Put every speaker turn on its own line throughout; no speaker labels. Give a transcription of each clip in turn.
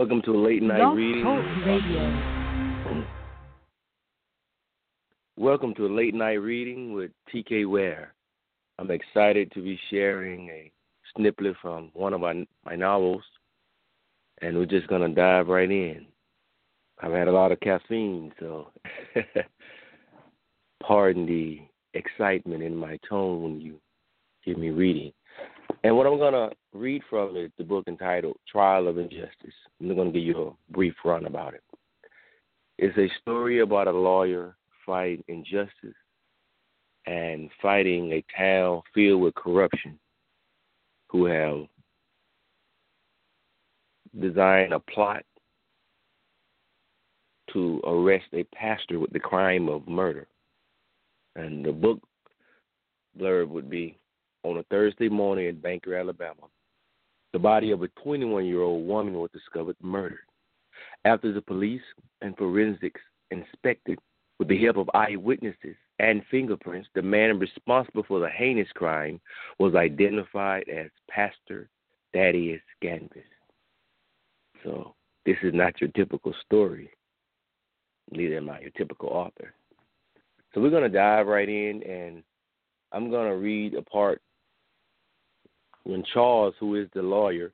Welcome to a late night
Blog
reading.
Talk Radio.
Welcome to a late night reading with TK Ware. I'm excited to be sharing a snippet from one of my novels, and we're just going to dive right in. I've had a lot of caffeine, so pardon the excitement in my tone when you hear me reading. And what I'm going to read from is the book entitled Trial of Injustice. I'm going to give you a brief run about it. It's a story about a lawyer fighting injustice and fighting a town filled with corruption who have designed a plot to arrest a pastor with the crime of murder. And the book blurb would be, on a Thursday morning in Banker, Alabama, the body of a 21-year-old woman was discovered murdered. After the police and forensics inspected with the help of eyewitnesses and fingerprints, the man responsible for the heinous crime was identified as Pastor Thaddeus Ganvis. So this is not your typical story. Neither am I your typical author. So we're going to dive right in, and I'm going to read a part when Charles, who is the lawyer,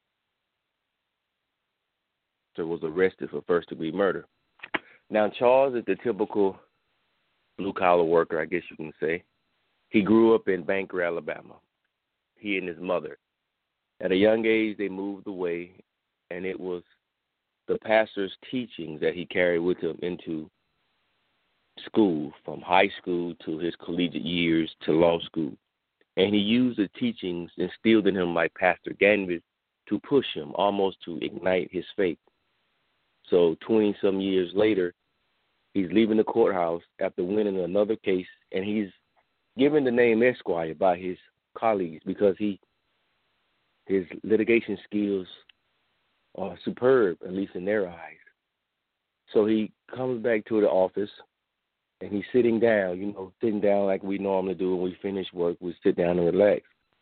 was arrested for first-degree murder. Now, Charles is the typical blue-collar worker, I guess you can say. He grew up in Banker, Alabama, he and his mother. At a young age, they moved away, and it was the pastor's teachings that he carried with him into school, from high school to his collegiate years to law school. And he used the teachings instilled in him by Pastor Ganvis to push him, almost to ignite his faith. So 20-some years later, he's leaving the courthouse after winning another case, and he's given the name Esquire by his colleagues because his litigation skills are superb, at least in their eyes. So he comes back to the office, and he's sitting down, sitting down like we normally do when we finish work. We sit down and relax.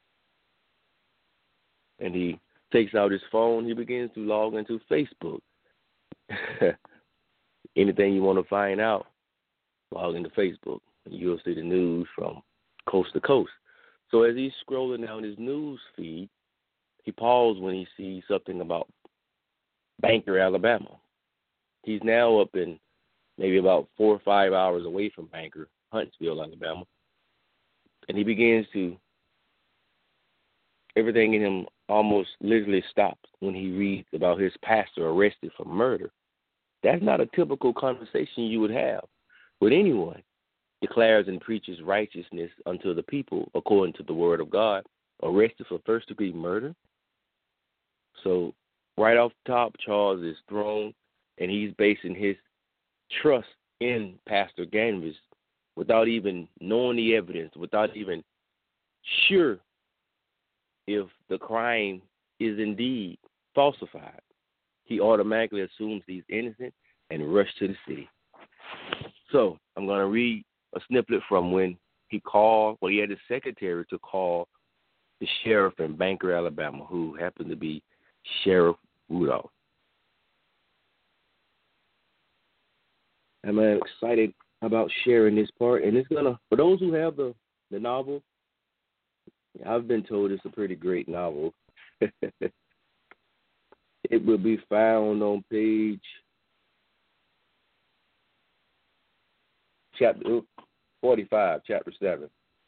And he takes out his phone. He begins to log into Facebook. Anything you want to find out, log into Facebook. You'll see the news from coast to coast. So as he's scrolling down his news feed, he pauses when he sees something about Banker, Alabama. He's now up in maybe about 4 or 5 hours away from Banker, Huntsville, Alabama. And he begins to, everything in him almost literally stops when he reads about his pastor arrested for murder. That's not a typical conversation you would have with anyone. Declares and preaches righteousness unto the people according to the word of God, arrested for first-degree murder. So right off the top, Charles is thrown, and he's basing his trust in Pastor Ganvis without even knowing the evidence, without even sure if the crime is indeed falsified. He automatically assumes he's innocent and rushes to the city. So I'm going to read a snippet from when he had his secretary to call the sheriff in Banker, Alabama, who happened to be Sheriff Rudolph. I'm excited about sharing this part, and it's gonna, for those who have the novel, I've been told it's a pretty great novel. It will be found on page chapter 45, chapter 7.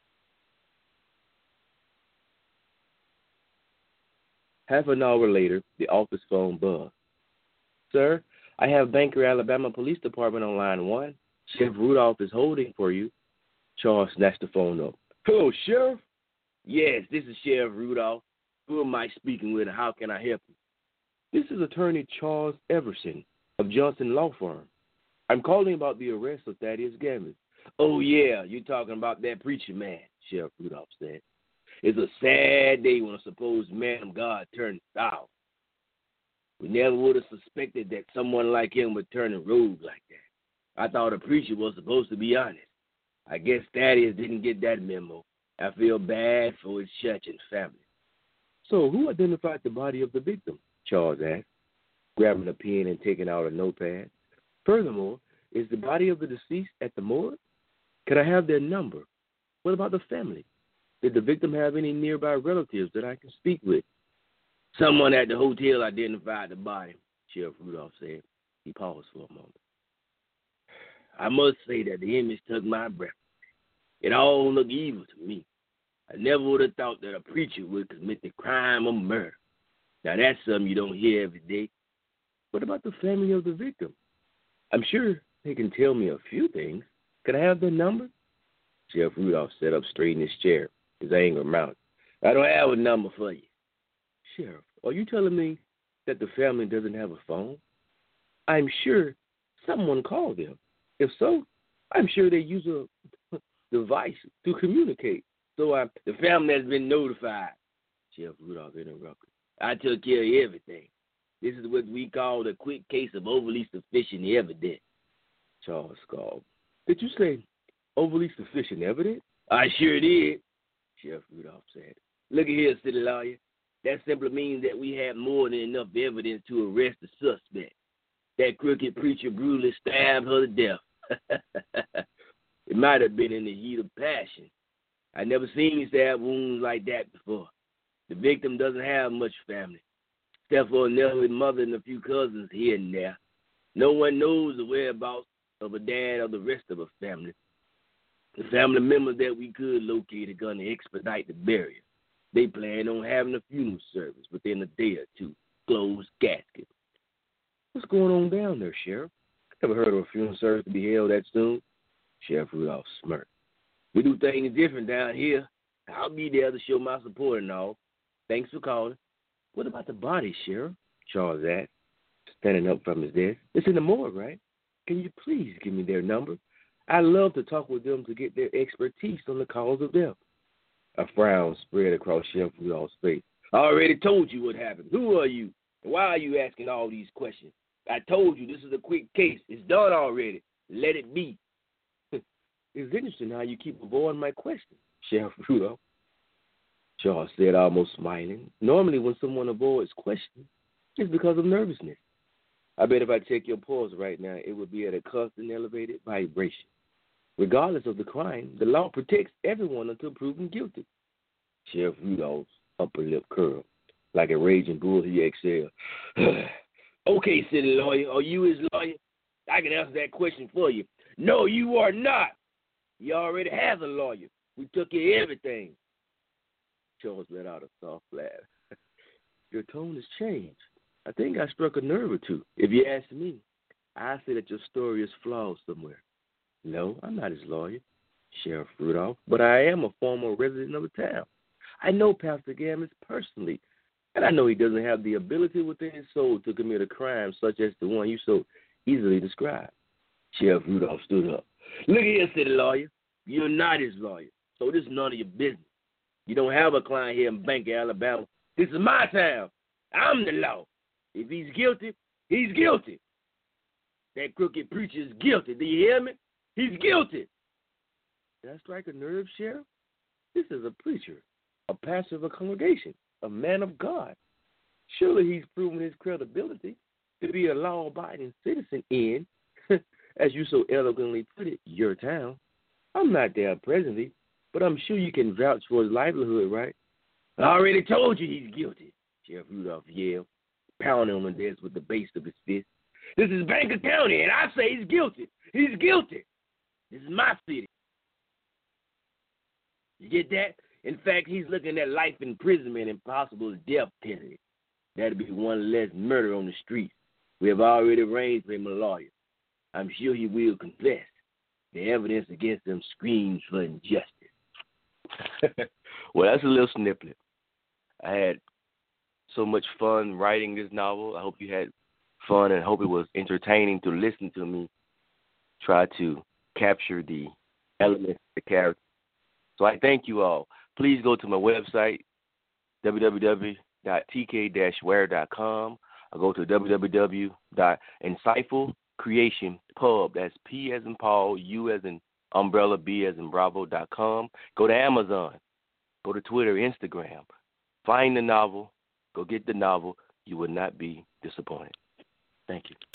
Half an hour later, the office phone buzzed. Sir, I have Banker, Alabama Police Department on line 1. Sheriff Rudolph is holding for you. Charles snatched the phone up. Hello, Sheriff? Yes, this is Sheriff Rudolph. Who am I speaking with, and how can I help you? This is Attorney Charles Everson of Johnson Law Firm. I'm calling about the arrest of Thaddeus Ganvis. Oh, yeah, you're talking about that preacher man, Sheriff Rudolph said. It's a sad day when a supposed man of God turns sour. We never would have suspected that someone like him would turn a rogue like that. I thought a preacher was supposed to be honest. I guess Thaddeus didn't get that memo. I feel bad for his church and family. So who identified the body of the victim? Charles asked. grabbing a pen and taking out a notepad. Furthermore, is the body of the deceased at the morgue? Could I have their number? What about the family? Did the victim have any nearby relatives that I can speak with? Someone at the hotel identified the body, Sheriff Rudolph said. He paused for a moment. I must say that the image took my breath. It all looked evil to me. I never would have thought that a preacher would commit the crime of murder. Now, that's something you don't hear every day. What about the family of the victim? I'm sure they can tell me a few things. Could I have their number? Sheriff Rudolph sat up straight in his chair, his anger mounted. I don't have a number for you. Sheriff, are you telling me that the family doesn't have a phone? I'm sure someone called them. If so, I'm sure they use a device to communicate. So the family has been notified. Sheriff Rudolph interrupted. I took care of everything. This is what we call a quick case of overly sufficient evidence. Charles called. Did you say overly sufficient evidence? I sure did, Sheriff Rudolph said. Look at here, city lawyer. That simply means that we have more than enough evidence to arrest the suspect. That crooked preacher brutally stabbed her to death. It might have been in the heat of passion. I never seen stab wounds like that before. The victim doesn't have much family, except for an elderly mother and a few cousins here and there. No one knows the whereabouts of a dad or the rest of her family. The family members that we could locate are going to expedite the burial. They plan on having a funeral service within a day or two, closed casket. What's going on down there, Sheriff? Never heard of a funeral service to be held that soon. Sheriff Rudolph smirked. We do things different down here. I'll be there to show my support and all. Thanks for calling. What about the body, Sheriff? Charles asked, standing up from his desk. It's in the morgue, right? Can you please give me their number? I'd love to talk with them to get their expertise on the cause of death. A frown spread across Sheriff Rudolph's face. I already told you what happened. Who are you? And why are you asking all these questions? I told you this is a quick case. It's done already. Let it be. It's interesting how you keep avoiding my question, Sheriff Rudolph. Charles said, almost smiling. Normally when someone avoids questions, it's because of nervousness. I bet if I check your pulse right now, it would be at a constant elevated vibration. Regardless of the crime, the law protects everyone until proven guilty. Sheriff Rudolph's upper lip curled. Like a raging bull, he exhaled. Okay, city lawyer, are you his lawyer? I can answer that question for you. No, you are not. He already has a lawyer. We took care of everything. Charles let out a soft laugh. Your tone has changed. I think I struck a nerve or two. If you ask me, I say that your story is flawed somewhere. No, I'm not his lawyer, Sheriff Rudolph, but I am a former resident of the town. I know Pastor Gammons personally, and I know he doesn't have the ability within his soul to commit a crime such as the one you so easily described. Sheriff Rudolph stood up. Look here, city lawyer. You're not his lawyer, so this is none of your business. You don't have a client here in Bank, Alabama. This is my town. I'm the law. If he's guilty, he's guilty. That crooked preacher is guilty. Do you hear me? He's guilty. Did I strike a nerve, Sheriff? This is a preacher, a pastor of a congregation, a man of God. Surely he's proven his credibility to be a law-abiding citizen in, as you so eloquently put it, your town. I'm not there presently, but I'm sure you can vouch for his livelihood, right? I already told you he's guilty, Sheriff Rudolph yelled, pounding on the desk with the base of his fist. This is Banker County, and I say he's guilty. He's guilty. This is my city. You get that? In fact, he's looking at life imprisonment and possible death penalty. That'll be one less murder on the streets. We have already arranged for him a lawyer. I'm sure he will confess. The evidence against him screams for injustice. Well, that's a little snippet. I had so much fun writing this novel. I hope you had fun and hope it was entertaining to listen to me try to capture the elements of the character. So I thank you all. Please go to my website, www.tk-ware.com. I'll go to www.insightfulcreationpub. That's P as in Paul, U as in umbrella, B as in Bravo.com. Go to Amazon. Go to Twitter, Instagram. Find the novel. Go get the novel. You will not be disappointed.